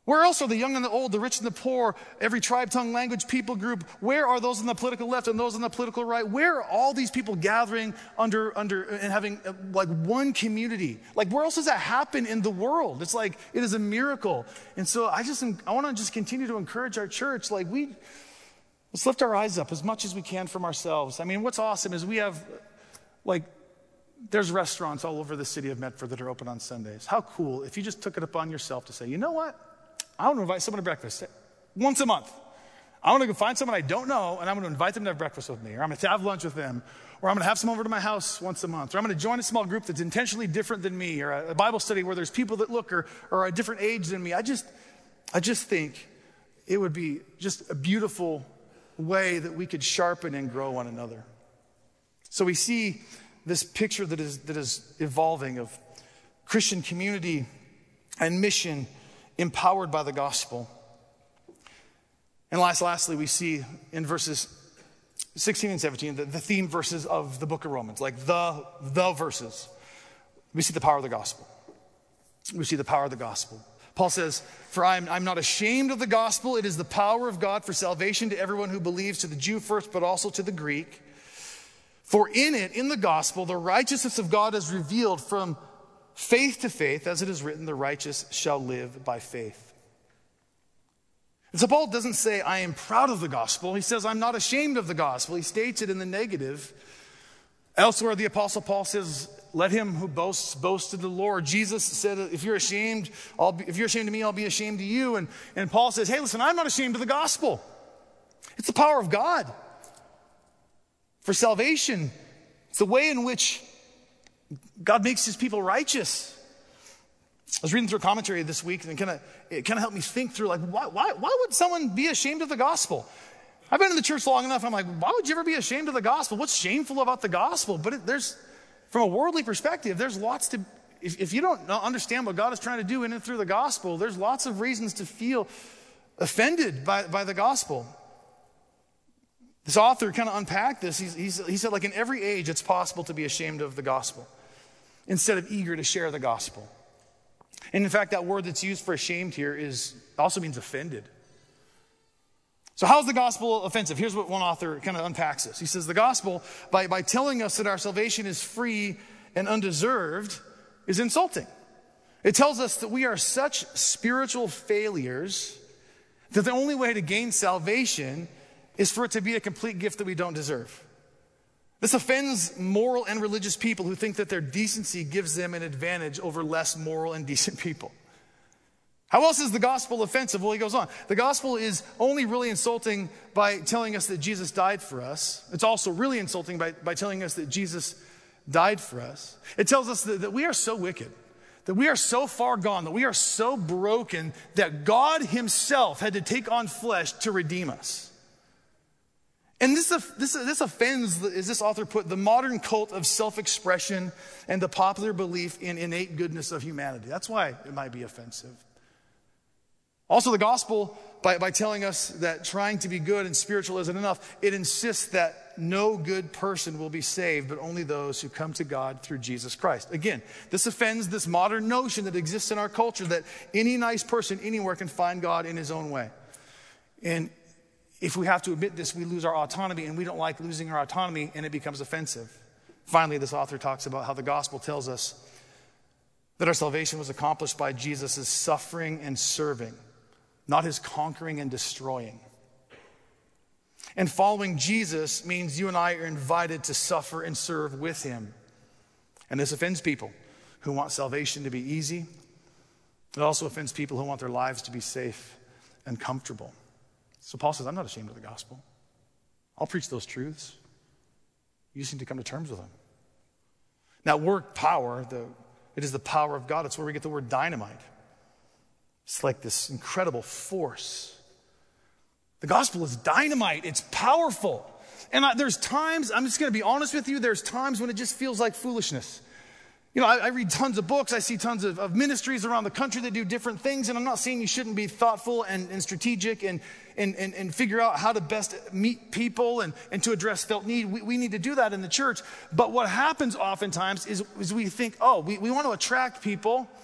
Where else are the young and the old, the rich and the poor, every tribe, tongue, language, people group? Where are those on the political left and those on the political right? Where are all these people gathering under, under and having uh, like one community? Like where else does that happen in the world? It's like, it is a miracle. And so I just, I want to just continue to encourage our church. Like we, let's lift our eyes up as much as we can from ourselves. I mean, what's awesome is we have like, there's restaurants all over the city of Medford that are open on Sundays. How cool if you just took it upon yourself to say, you know what? I want to invite someone to breakfast once a month. I want to go find someone I don't know, and I'm going to invite them to have breakfast with me, or I'm going to have lunch with them, or I'm going to have some over to my house once a month, or I'm going to join a small group that's intentionally different than me, or a Bible study where there's people that look or, or are a different age than me. I just, I just think it would be just a beautiful way that we could sharpen and grow one another. So we see this picture that is that is evolving of Christian community and mission empowered by the gospel. And last, lastly, we see in verses sixteen and seventeen, the, the theme verses of the book of Romans, like the, the verses. We see the power of the gospel. We see the power of the gospel. Paul says, for I'm, I'm not ashamed of the gospel. It is the power of God for salvation to everyone who believes, to the Jew first, but also to the Greek. For in it, in the gospel, the righteousness of God is revealed from faith to faith, as it is written, the righteous shall live by faith. And so Paul doesn't say, I am proud of the gospel. He says, I'm not ashamed of the gospel. He states it in the negative. Elsewhere, the Apostle Paul says, let him who boasts, boast to the Lord. Jesus said, if you're ashamed, I'll be, if you're ashamed of me, I'll be ashamed of you. And, and Paul says, hey, listen, I'm not ashamed of the gospel. It's the power of God for salvation. It's the way in which God makes his people righteous. I was reading through a commentary this week, and kind of it kind of helped me think through, like, why, why, why would someone be ashamed of the gospel? I've been in the church long enough, and I'm like, why would you ever be ashamed of the gospel? What's shameful about the gospel? But it, there's, from a worldly perspective, there's lots to, if, if you don't understand what God is trying to do in and through the gospel, there's lots of reasons to feel offended by, by the gospel. This author kind of unpacked this. He's, he's, he said, like, in every age, it's possible to be ashamed of the gospel instead of eager to share the gospel. And in fact, that word that's used for ashamed here is also means offended. So how is the gospel offensive? Here's what one author kind of unpacks this. He says the gospel, by, by telling us that our salvation is free and undeserved, is insulting. It tells us that we are such spiritual failures that the only way to gain salvation is for it to be a complete gift that we don't deserve. This offends moral and religious people who think that their decency gives them an advantage over less moral and decent people. How else is the gospel offensive? Well, he goes on. The gospel is only really insulting by telling us that Jesus died for us. It's also really insulting by, by telling us that Jesus died for us. It tells us that, that we are so wicked, that we are so far gone, that we are so broken that God himself had to take on flesh to redeem us. And this, this, this offends, as this author put, the modern cult of self-expression and the popular belief in innate goodness of humanity. That's why it might be offensive. Also, the gospel, by, by telling us that trying to be good and spiritual isn't enough, it insists that no good person will be saved, but only those who come to God through Jesus Christ. Again, this offends this modern notion that exists in our culture that any nice person anywhere can find God in his own way. And if we have to admit this, we lose our autonomy, and we don't like losing our autonomy, and it becomes offensive. Finally, this author talks about how the gospel tells us that our salvation was accomplished by Jesus' suffering and serving, not his conquering and destroying. And following Jesus means you and I are invited to suffer and serve with him. And this offends people who want salvation to be easy. It also offends people who want their lives to be safe and comfortable. So Paul says, I'm not ashamed of the gospel. I'll preach those truths. You just need to come to terms with them. Now, word power, the, it is the power of God. It's where we get the word dynamite. It's like this incredible force. The gospel is dynamite. It's powerful. And I, there's times, I'm just going to be honest with you, there's times when it just feels like foolishness. You know, I, I read tons of books. I see tons of, of ministries around the country that do different things. And I'm not saying you shouldn't be thoughtful and, and strategic and, and, and, and figure out how to best meet people and, and to address felt need. We, we need to do that in the church. But what happens oftentimes is, is we think, oh, we, we want to attract people.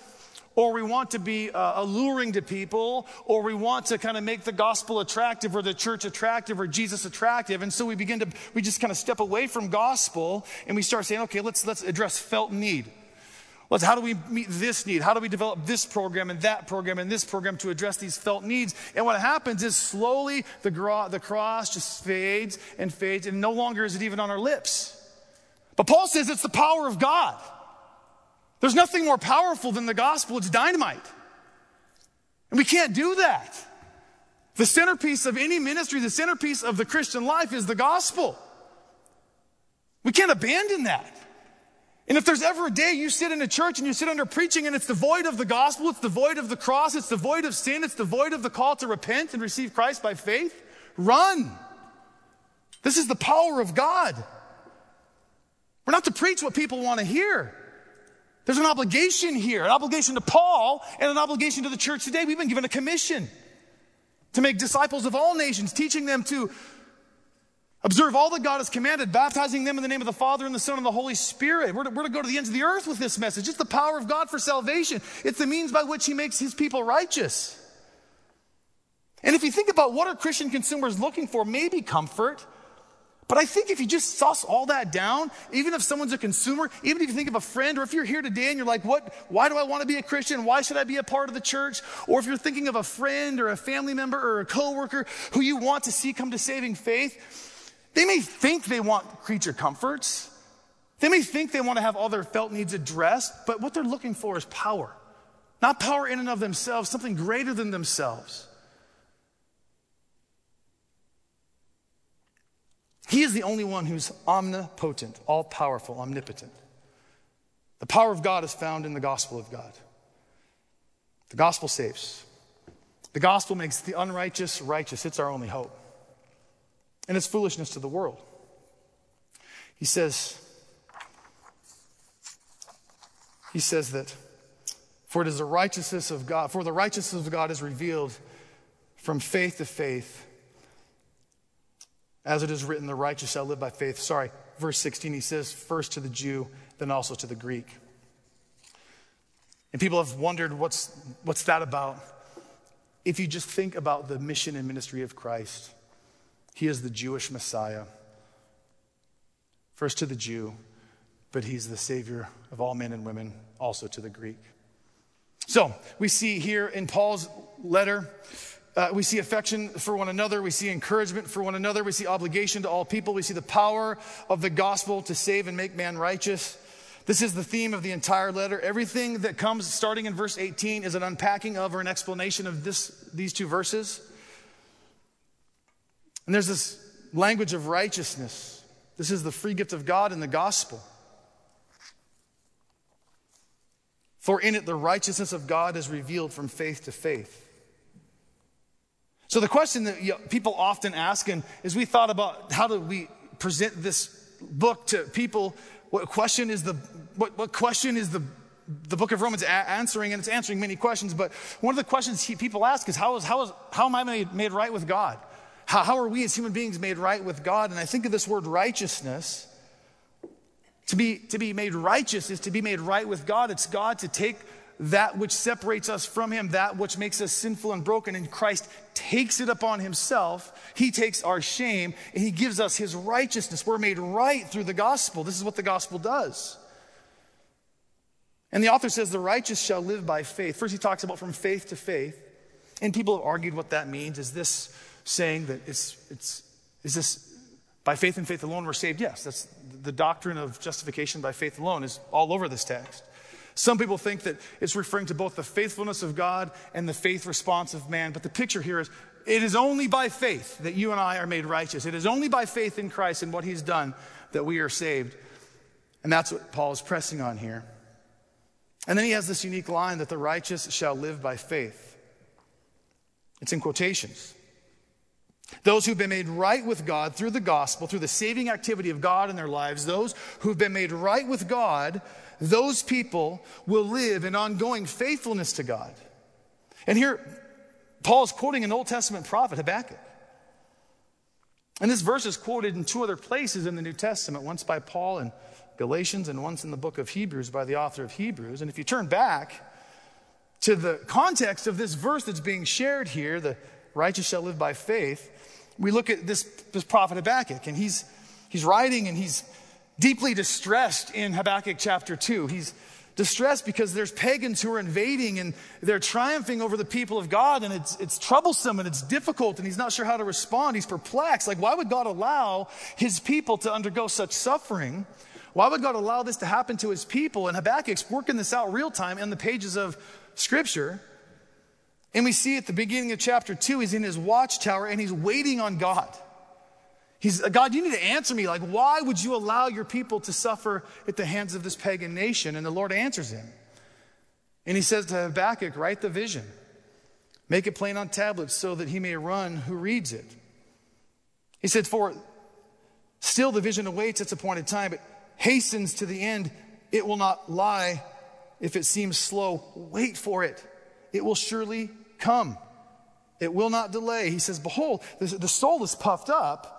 or we want to be uh, alluring to people, or we want to kind of make the gospel attractive or the church attractive or Jesus attractive. And so we begin to, we just kind of step away from gospel and we start saying, okay, let's, let's address felt need. Let's, how do we meet this need? How do we develop this program and that program and this program to address these felt needs? And what happens is slowly the, gro- the cross just fades and fades, and no longer is it even on our lips. But Paul says it's the power of God. There's nothing more powerful than the gospel. It's dynamite. And we can't do that. The centerpiece of any ministry, the centerpiece of the Christian life is the gospel. We can't abandon that. And if there's ever a day you sit in a church and you sit under preaching and it's devoid of the gospel, it's devoid of the cross, it's devoid of sin, it's devoid of the call to repent and receive Christ by faith, run. This is the power of God. We're not to preach what people want to hear. There's an obligation here, an obligation to Paul and an obligation to the church today. We've been given a commission to make disciples of all nations, teaching them to observe all that God has commanded, baptizing them in the name of the Father and the Son and the Holy Spirit. We're to, we're to go to the ends of the earth with this message. It's the power of God for salvation. It's the means by which he makes his people righteous. And if you think about what are Christian consumers looking for, maybe comfort. But I think if you just suss all that down, even if someone's a consumer, even if you think of a friend, or if you're here today and you're like, what, why do I want to be a Christian? Why should I be a part of the church? Or if you're thinking of a friend or a family member or a coworker who you want to see come to saving faith, they may think they want creature comforts. They may think they want to have all their felt needs addressed, but what they're looking for is power. Not power in and of themselves, something greater than themselves. He is the only one who's omnipotent, all-powerful, omnipotent. The power of God is found in the gospel of God. The gospel saves. The gospel makes the unrighteous righteous. It's our only hope. And it's foolishness to the world. He says, he says that, for it is the righteousness of God, for the righteousness of God is revealed from faith to faith. As it is written, the righteous shall live by faith. Sorry, verse sixteen, he says, first to the Jew, then also to the Greek. And people have wondered, what's, what's that about? If you just think about the mission and ministry of Christ, he is the Jewish Messiah. First to the Jew, but he's the Savior of all men and women, also to the Greek. So, we see here in Paul's letter, Uh, we see affection for one another. We see encouragement for one another. We see obligation to all people. We see the power of the gospel to save and make man righteous. This is the theme of the entire letter. Everything that comes starting in verse eighteen is an unpacking of or an explanation of this, these two verses. And there's this language of righteousness. This is the free gift of God in the gospel. For in it the righteousness of God is revealed from faith to faith. So the question that you know, people often ask, and as we thought about how do we present this book to people, what question is the what, what question is the the book of Romans a- answering? And it's answering many questions. But one of the questions he, people ask is how is how is how am I made, made right with God? How, how are we as human beings made right with God? And I think of this word righteousness. To be to be made righteous is to be made right with God. It's God to take that which separates us from him, that which makes us sinful and broken, and Christ takes it upon himself. He takes our shame and he gives us his righteousness. We're made right through the gospel. This is what the gospel does. And the author says the righteous shall live by faith. First he talks about from faith to faith, and people have argued what that means. Is this saying that it's it's is this by faith and faith alone we're saved? Yes, that's the doctrine of justification by faith alone is all over this text. Some people think that it's referring to both the faithfulness of God and the faith response of man. But the picture here is, it is only by faith that you and I are made righteous. It is only by faith in Christ and what he's done that we are saved. And that's what Paul is pressing on here. And then he has this unique line that the righteous shall live by faith. It's in quotations. Those who've been made right with God through the gospel, through the saving activity of God in their lives, those who've been made right with God, those people will live in ongoing faithfulness to God. And here, Paul is quoting an Old Testament prophet, Habakkuk. And this verse is quoted in two other places in the New Testament, once by Paul in Galatians and once in the book of Hebrews by the author of Hebrews. And if you turn back to the context of this verse that's being shared here, the righteous shall live by faith, we look at this, this prophet Habakkuk, and he's, he's writing and he's deeply distressed in Habakkuk chapter two. He's distressed because there's pagans who are invading and they're triumphing over the people of God, and it's, it's troublesome and it's difficult, and he's not sure how to respond. He's perplexed. Like, why would God allow his people to undergo such suffering? Why would God allow this to happen to his people? And Habakkuk's working this out real time in the pages of Scripture. And we see at the beginning of chapter two, he's in his watchtower and he's waiting on God. He's, God, you need to answer me. Like, why would you allow your people to suffer at the hands of this pagan nation? And the Lord answers him. And he says to Habakkuk, write the vision. Make it plain on tablets so that he may run who reads it. He said, for still the vision awaits its appointed time. It hastens to the end. It will not lie if it seems slow. Wait for it. It will surely come. It will not delay. He says, behold, the soul is puffed up.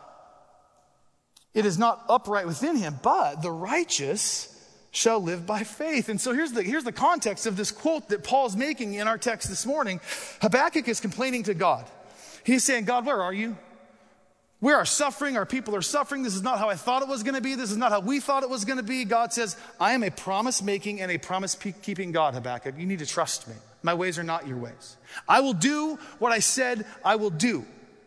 It is not upright within him, but the righteous shall live by faith. And so here's the, here's the context of this quote that Paul's making in our text this morning. Habakkuk is complaining to God. He's saying, God, where are you? We are suffering. Our people are suffering. This is not how I thought it was going to be. This is not how we thought it was going to be. God says, I am a promise-making and a promise-keeping God, Habakkuk. You need to trust me. My ways are not your ways. I will do what I said I will do.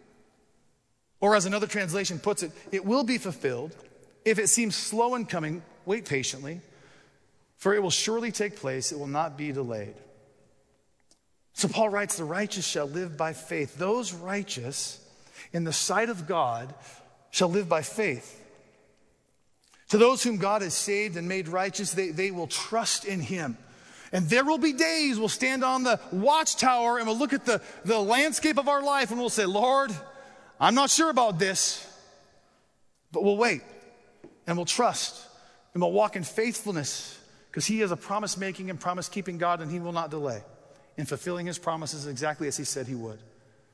Or as another translation puts it, it will be fulfilled. If it seems slow in coming, wait patiently, for it will surely take place. It will not be delayed. So Paul writes, the righteous shall live by faith. Those righteous in the sight of God shall live by faith. To those whom God has saved and made righteous, they, they will trust in him. And there will be days we'll stand on the watchtower and we'll look at the, the landscape of our life and we'll say, Lord, I'm not sure about this, but we'll wait and we'll trust and we'll walk in faithfulness because he is a promise-making and promise-keeping God, and he will not delay in fulfilling his promises exactly as he said he would.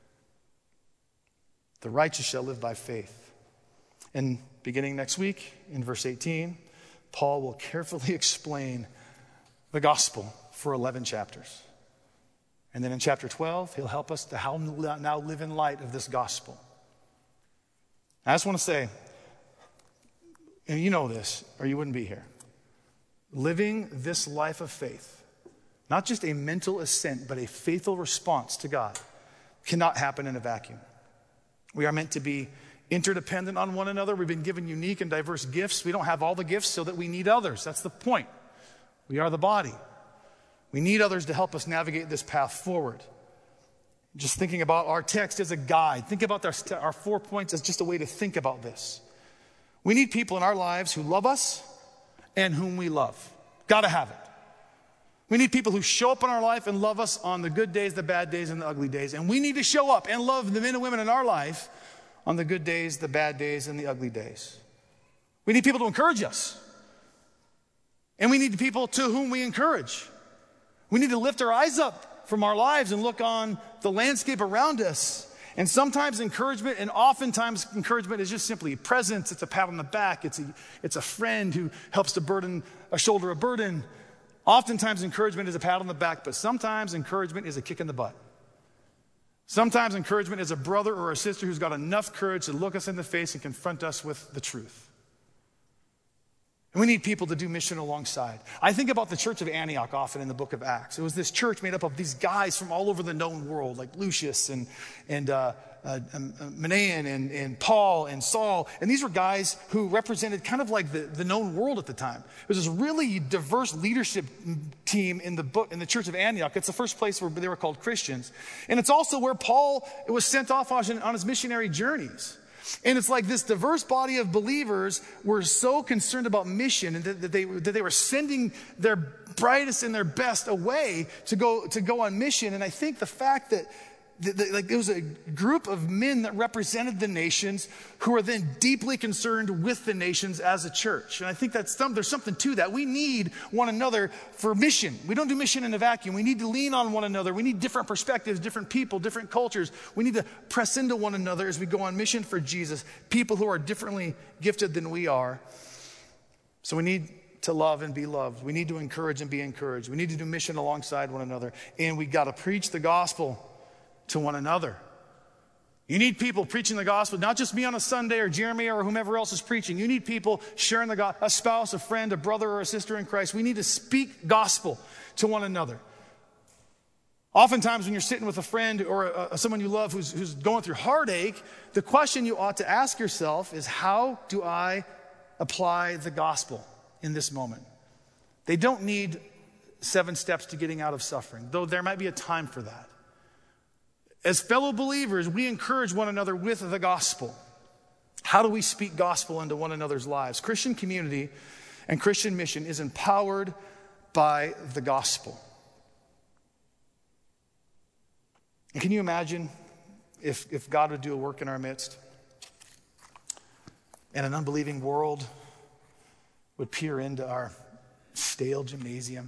The righteous shall live by faith. And beginning next week in verse eighteen, Paul will carefully explain the gospel for eleven chapters. And then in chapter twelve, he'll help us to how now live in light of this gospel. I just want to say, and you know this, or you wouldn't be here. Living this life of faith, not just a mental assent, but a faithful response to God, cannot happen in a vacuum. We are meant to be interdependent on one another. We've been given unique and diverse gifts. We don't have all the gifts so that we need others. That's the point. We are the body. We need others to help us navigate this path forward. Just thinking about our text as a guide. Think about our, our four points as just a way to think about this. We need people in our lives who love us and whom we love. Gotta have it. We need people who show up in our life and love us on the good days, the bad days, and the ugly days. And we need to show up and love the men and women in our life on the good days, the bad days, and the ugly days. We need people to encourage us. And we need people to whom we encourage. We need to lift our eyes up from our lives and look on the landscape around us. And sometimes encouragement, and oftentimes encouragement is just simply presence. It's a pat on the back. It's a, it's a friend who helps to burden, a shoulder a burden. Oftentimes encouragement is a pat on the back, but sometimes encouragement is a kick in the butt. Sometimes encouragement is a brother or a sister who's got enough courage to look us in the face and confront us with the truth. And we need people to do mission alongside. I think about the church of Antioch often in the book of Acts. It was this church made up of these guys from all over the known world, like Lucius and, and uh, uh, Manaen and, and Paul and Saul. And these were guys who represented kind of like the, the known world at the time. It was this really diverse leadership team in the book in the church of Antioch. It's the first place where they were called Christians. And it's also where Paul was sent off on, on his missionary journeys. And it's like this diverse body of believers were so concerned about mission and that they, that they were sending their brightest and their best away to go, to go on mission. And I think the fact that, that, that like, it was a group of men that represented the nations who are then deeply concerned with the nations as a church. And I think that's some, there's something to that. We need one another for mission. We don't do mission in a vacuum. We need to lean on one another. We need different perspectives, different people, different cultures. We need to press into one another as we go on mission for Jesus, people who are differently gifted than we are. So we need to love and be loved. We need to encourage and be encouraged. We need to do mission alongside one another. And we got to preach the gospel to one another. You need people preaching the gospel, not just me on a Sunday or Jeremy or whomever else is preaching. You need people sharing the gospel, a spouse, a friend, a brother, or a sister in Christ. We need to speak gospel to one another. Oftentimes when you're sitting with a friend or a, a, someone you love who's, who's going through heartache, the question you ought to ask yourself is, how do I apply the gospel in this moment? They don't need seven steps to getting out of suffering, though there might be a time for that. As fellow believers, we encourage one another with the gospel. How do we speak gospel into one another's lives? Christian community and Christian mission is empowered by the gospel. And can you imagine if, if God would do a work in our midst and an unbelieving world would peer into our stale gymnasium,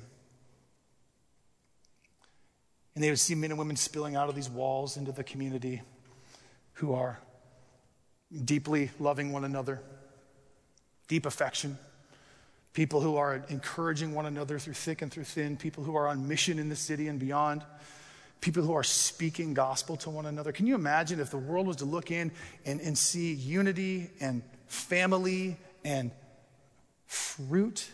and they would see men and women spilling out of these walls into the community who are deeply loving one another, deep affection, people who are encouraging one another through thick and through thin, people who are on mission in the city and beyond, people who are speaking gospel to one another. Can you imagine if the world was to look in and, and see unity and family and fruit?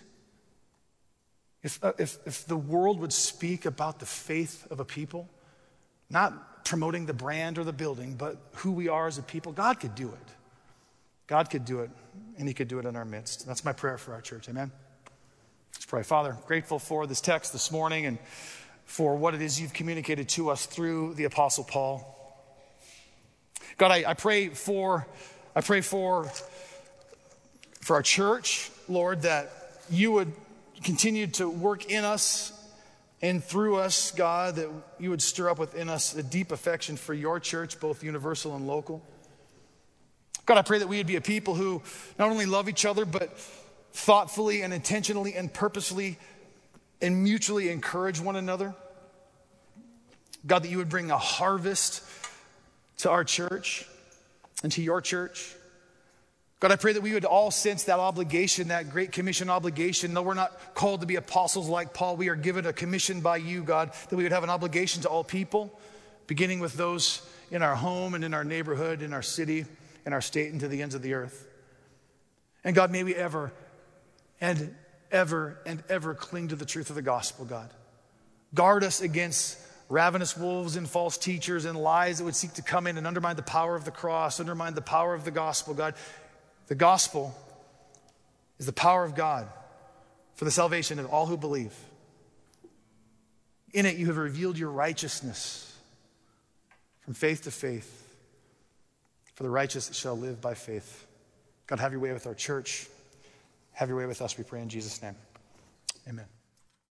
If, uh, if, if the world would speak about the faith of a people, not promoting the brand or the building, but who we are as a people, God could do it. God could do it, and he could do it in our midst. That's my prayer for our church. Amen? Let's pray. Father, grateful for this text this morning and for what it is you've communicated to us through the Apostle Paul. God, I, I pray for, I pray for, for our church, Lord, that you would continue to work in us and through us, God, that you would stir up within us a deep affection for your church, both universal and local. God, I pray that we would be a people who not only love each other, but thoughtfully and intentionally and purposefully and mutually encourage one another. God, that you would bring a harvest to our church and to your church. God, I pray that we would all sense that obligation, that Great Commission obligation. Though we're not called to be apostles like Paul, we are given a commission by you, God, that we would have an obligation to all people, beginning with those in our home and in our neighborhood, in our city, in our state, and to the ends of the earth. And God, may we ever and ever and ever cling to the truth of the gospel, God. Guard us against ravenous wolves and false teachers and lies that would seek to come in and undermine the power of the cross, undermine the power of the gospel, God. The gospel is the power of God for the salvation of all who believe. In it, you have revealed your righteousness from faith to faith. For the righteous shall live by faith. God, have your way with our church. Have your way with us, we pray in Jesus' name. Amen.